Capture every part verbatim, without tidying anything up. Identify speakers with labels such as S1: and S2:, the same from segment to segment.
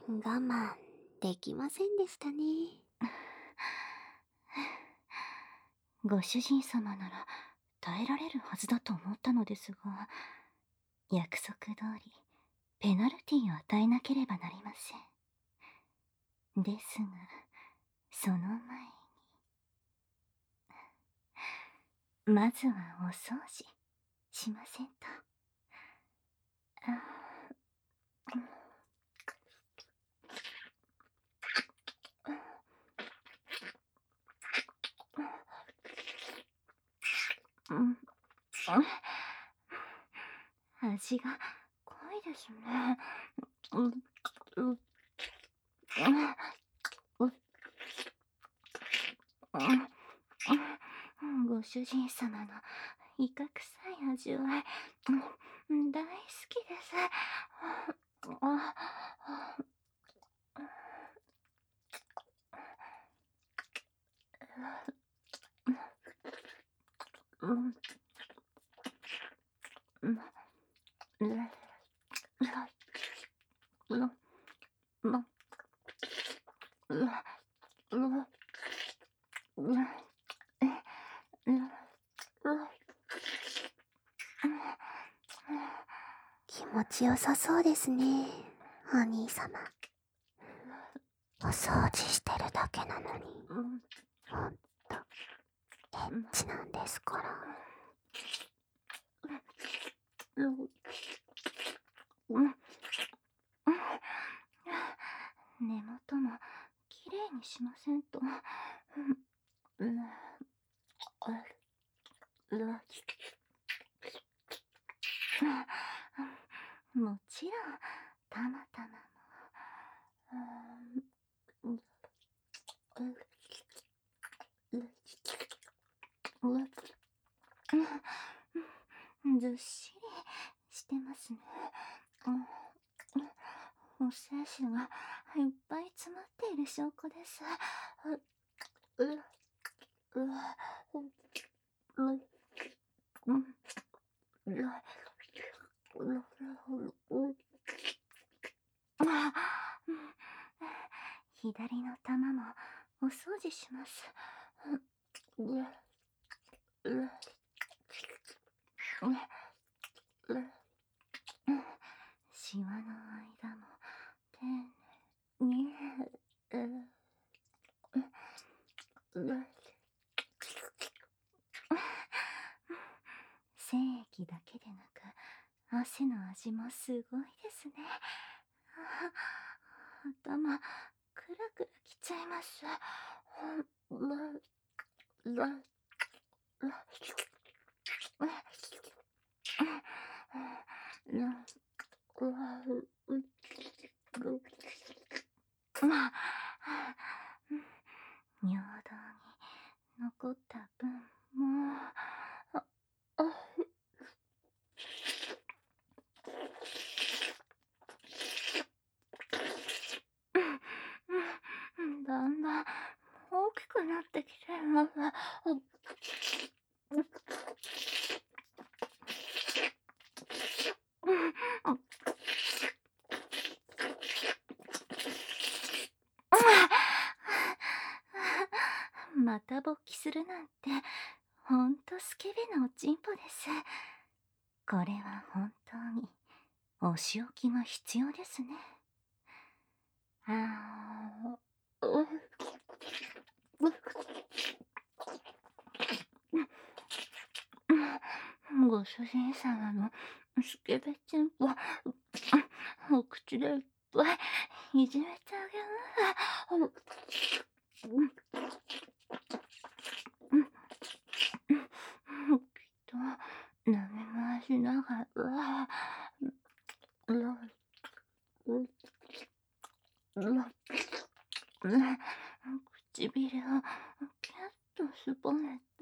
S1: 我慢できませんでしたね。
S2: ご主人様なら耐えられるはずだと思ったのですが、約束通りペナルティを与えなければなりません。ですが、その前に、まずはお掃除しませんと。あうん、味が濃いですね。うん、うん、うん、うん、ご主人様のイカ臭い味わい、うん、大好きです。ああうん、うん、うん、うん、うん、うん、うん、
S1: 気持ちよさそうですね、お兄様。お掃除してるだけなのに、ほんと、エッチなんですから。
S2: 根元もきれいにしませんと。もちろんたまたまもずっしりしてますね。お精子がいっぱい詰まっている証拠です。左の玉もお掃除します。シワの間も丁寧に。精液だけでなく汗の味もすごいですね。頭クラクラきちゃいます。尿道に残った分もああだんだん大きくなってきています。また勃起するなんてほんとスケベなおちんぽです。これは本当にお仕置きが必要ですね。あご主人様のスケベちんぽお口でいっぱいいじめてあげます。きっと舐め回しながら唇をキュッとすぼめて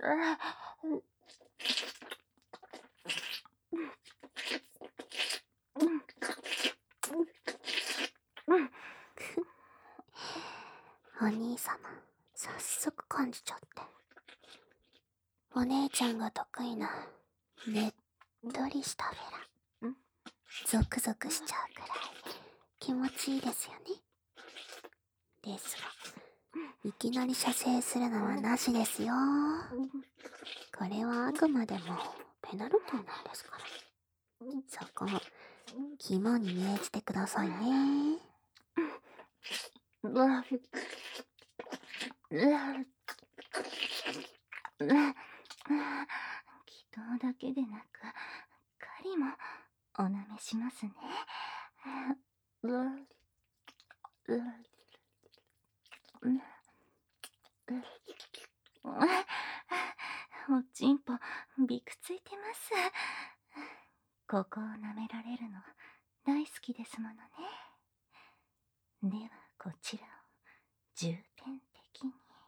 S1: お兄様、早速感じちゃって。お姉ちゃんが得意なねっとりしたフェラ、ゾクゾクしちゃうくらい気持ちいいですよね。 ですが、いきなり射精するのはなしですよ。これはあくまでもペナルティなんですから。そこ、肝に銘じてくださいね。
S2: 祈祷だけでなく、狩りもお舐めしますね。おちんぽびくついてます。ここを舐められるの大好きですものね。ではこちらを重点的に。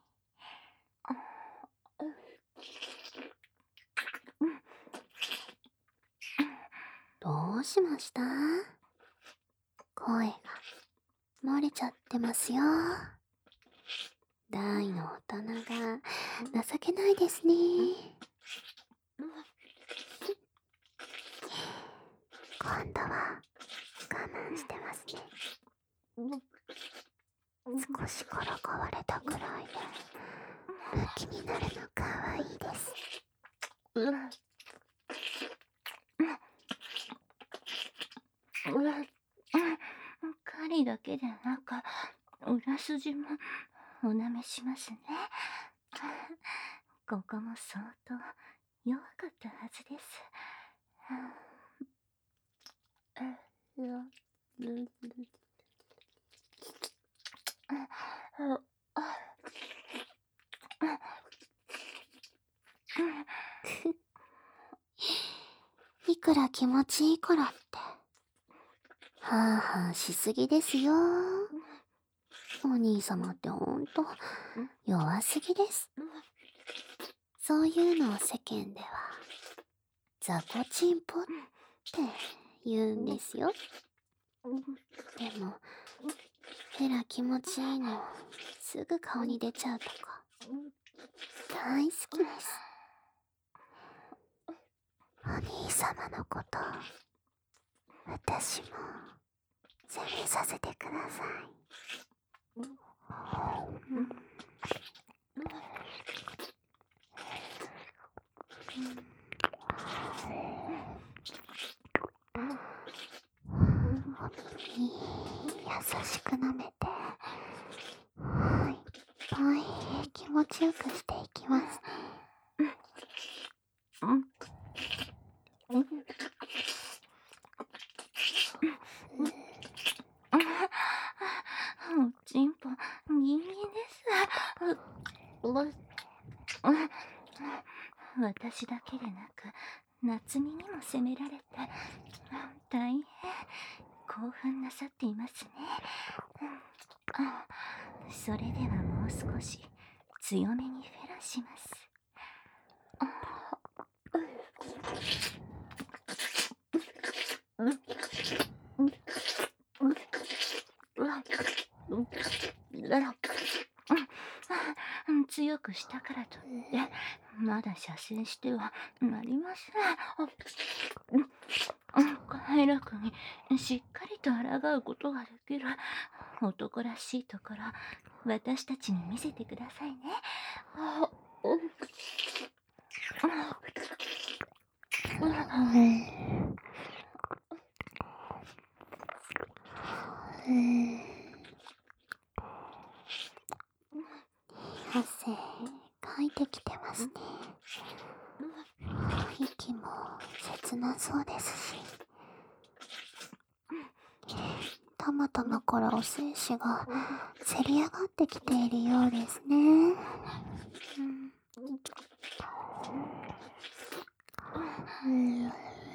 S1: どうしました？声が漏れちゃってますよ。大の大人が情けないですね。今度は我慢してますね。少しからかわれたくらいでムキになるのかわいいです。
S2: 狩りだけでなく裏筋もお舐めしますね。ここも相当弱かったはずです。
S1: いくら気持ちいいからってはあはあしすぎですよ。お兄様ってほんと弱すぎです。そういうのを世間では雑魚チンポって言うんですよ。でもヘラ気持ちいいのすぐ顔に出ちゃうとか大好きです。お兄様のこと私も責めさせてください。うん、お耳優しく舐めて、はい、いっぱい気持ちよくしていきます。
S2: おちんぽギンギンです。私だけでなく夏美にも責められて大変興奮なさっていますね。それではもう少し強めにフェラします。強くしたからといってまだ射精してはなりません。快楽にしっかりと抗うことができる男らしいところ私たちに見せてくださいね。
S1: 汗かいてきてますね。息も切なそうですし、たまたまからお精子がせり上がってきているようですね。うんうん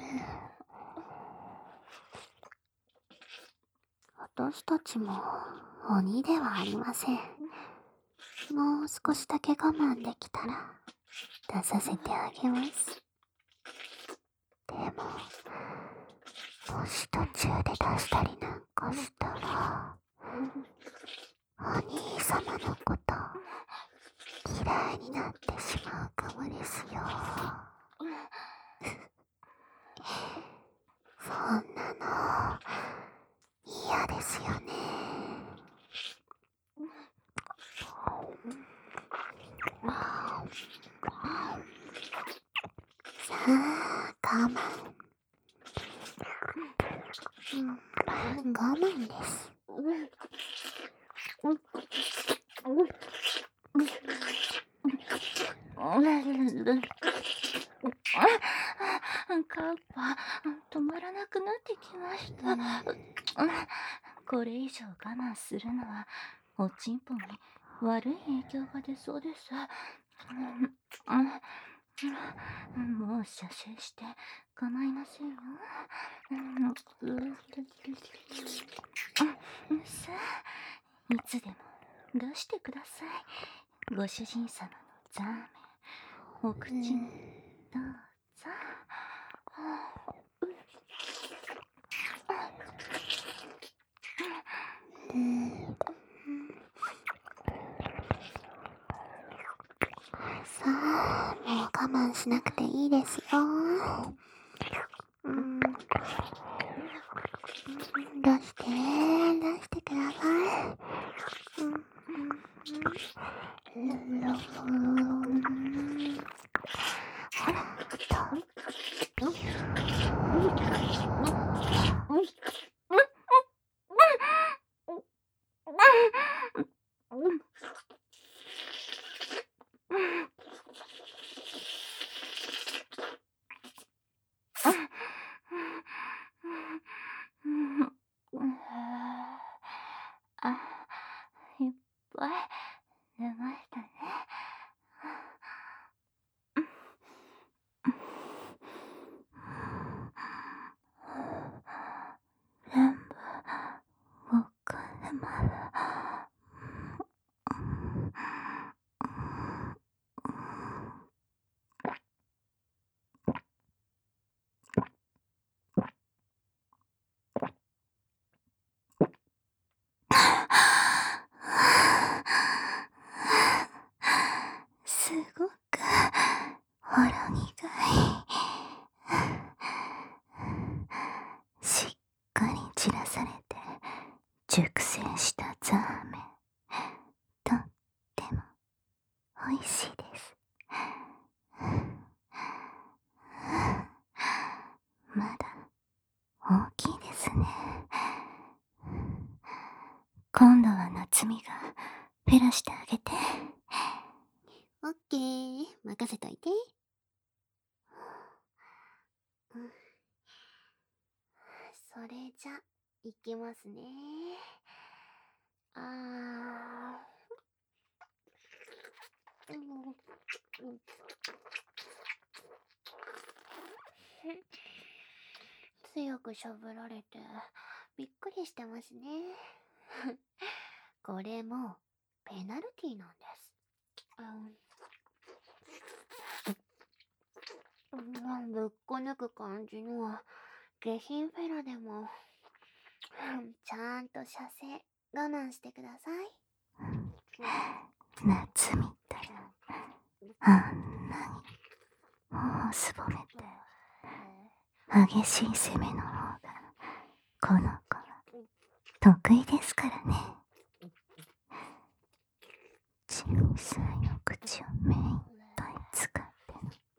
S1: 私たちも鬼ではありません。もう少しだけ我慢できたら出させてあげます。でももし途中で出したりなんかしたらお兄様のこと嫌いになってしまうかもですよ。そんなの嫌ですよね。 我慢。うん、我慢です。
S2: カッパ、止まらなくなってきました。これ以上我慢するのはおちんぽに悪い影響が出そうです。もう射精して構いませんよ。さあ、いつでも出してください。ご主人様のザーメン、お口にどうぞ。
S1: さあ、もう我慢しなくていいですよ。うん、出して出してください。うんうん、ほらと。
S2: あ、いっぱい出ましたね。全部僕でまだ。すごくほろ苦い。しっかり散らされて熟成したザーメン、とってもおいしいです。まだ大きいですね。今度は夏美がペラしてあげて。
S1: オッケー、任せといて。うん、それじゃいきますね。あー、うんうん、強くしゃぶられてびっくりしてますね。これもペナルティーなんです。うん、ぶっこ抜く感じの下品フェラでもちゃんと射精我慢してください。
S2: 夏みたいあんなにもうすぼめて激しい攻めの方がこの子は得意ですからね。小さいお口を目いっぱい使って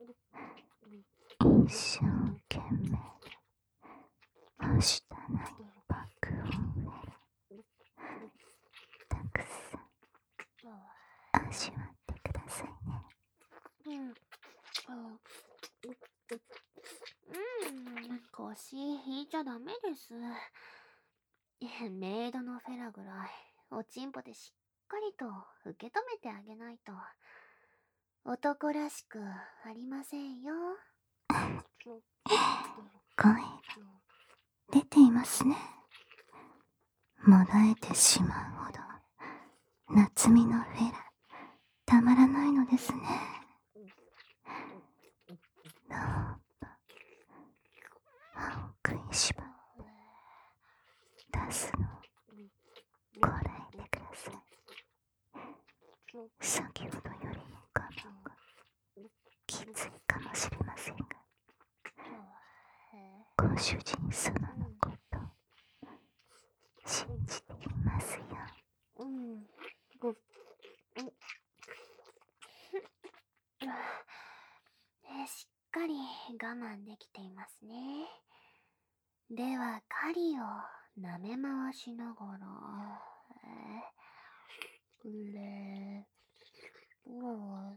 S2: の一生懸命ではしたない爆音フェラ、たくさん味わってくださいね。
S1: うん、うん、腰引いちゃダメです。メイドのフェラぐらいおちんぽでしっかりと受け止めてあげないと男らしくありませんよ。
S2: 声が出ていますね。もだえてしまうほど夏美のフェラたまらないのですね。どうか歯を食いしばって出すのをこらえてください。先ほどよりも我慢がきついかもしれませんが、ご主人様のこと信じていますよ。
S1: うん、ご、うん、しっかり我慢できていますね。では、狩りを舐め回しながら、えー、れー、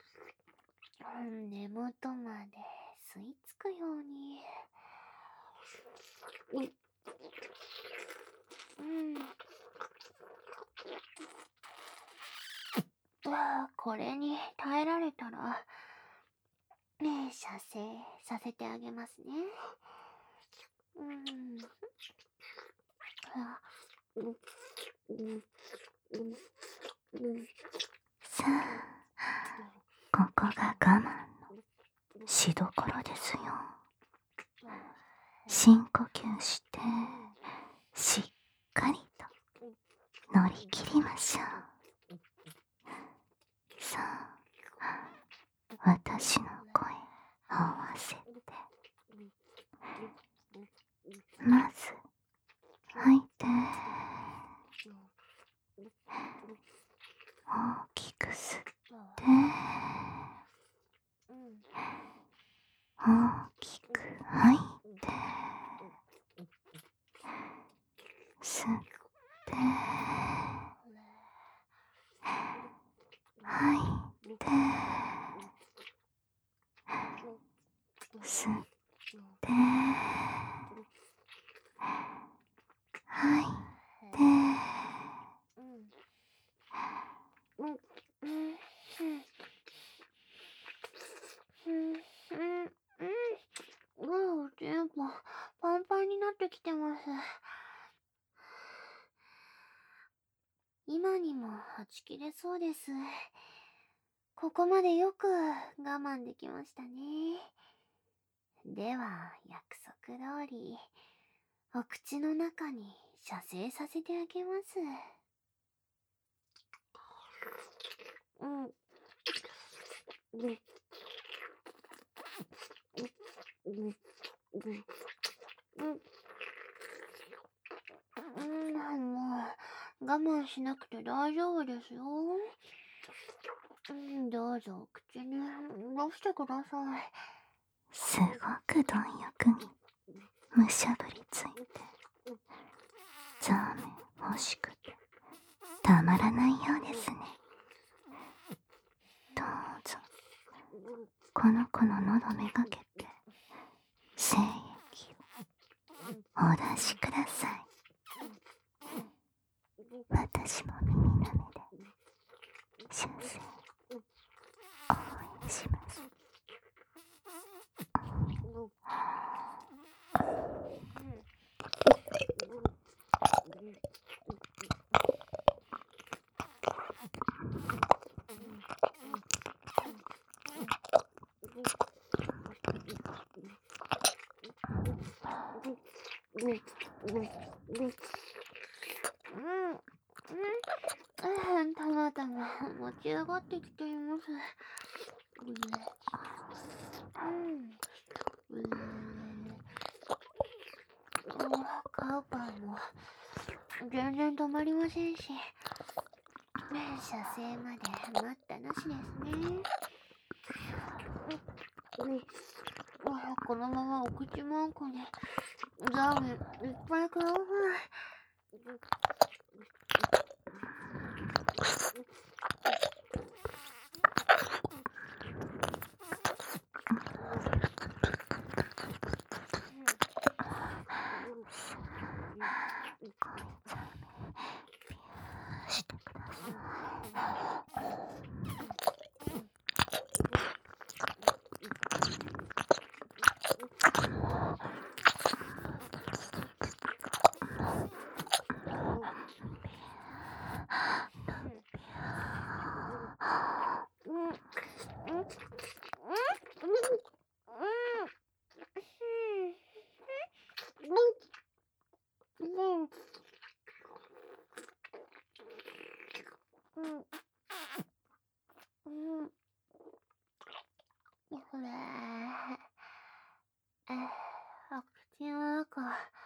S1: 根元まで吸い付くように。うん。ああ、これに耐えられたら、ねえ、射精させてあげますね。うん。あ、うんうんうん。
S2: さあ、ここが我慢のしどころですよ。深呼吸して、しっかりと乗り切りましょう。さあ、私の声合わせて。まず、吐いて。大きく吸って。大きく吐いて。吸って。吐いて。吸って。吐いて。
S1: うん、うん、うん、うん、うん、全部パンパンになってきてます。今にもはち切れそうです。ここまでよく我慢できましたね。では、約束通り、お口の中に射精させてあげます。うん。うん。うん。うん。うん、もう、我慢しなくて大丈夫ですよ。うん、どうぞ、口に出してください。
S2: すごく貪欲にむしゃぶりついて、ザーメン欲しくてたまらないようですね。どうぞ、この子の喉めがけて精液をお出しください。私も耳なめで射精応援します。
S1: うん、たまたま持ち上がってきています。うん。カウパーも全然止まりませんし、射精まで待ったなしですね。このままお口まんこにザーメンいっぱいください。
S2: してください。
S1: これ、お口の中、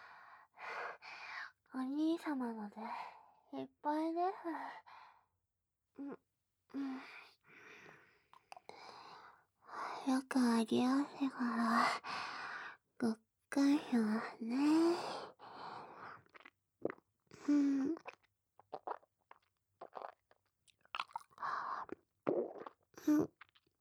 S1: お兄様のでいっぱいです。うん、うん。はよくあり合わせから、ごっかんよね。うん。うん。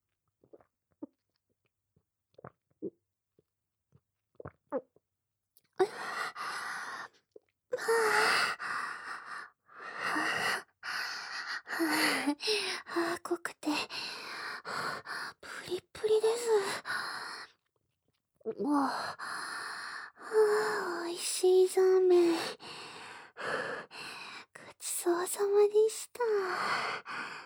S1: あ、濃くて、プリプリです。わあ、おいしいザーメン。ごちそうさまでした。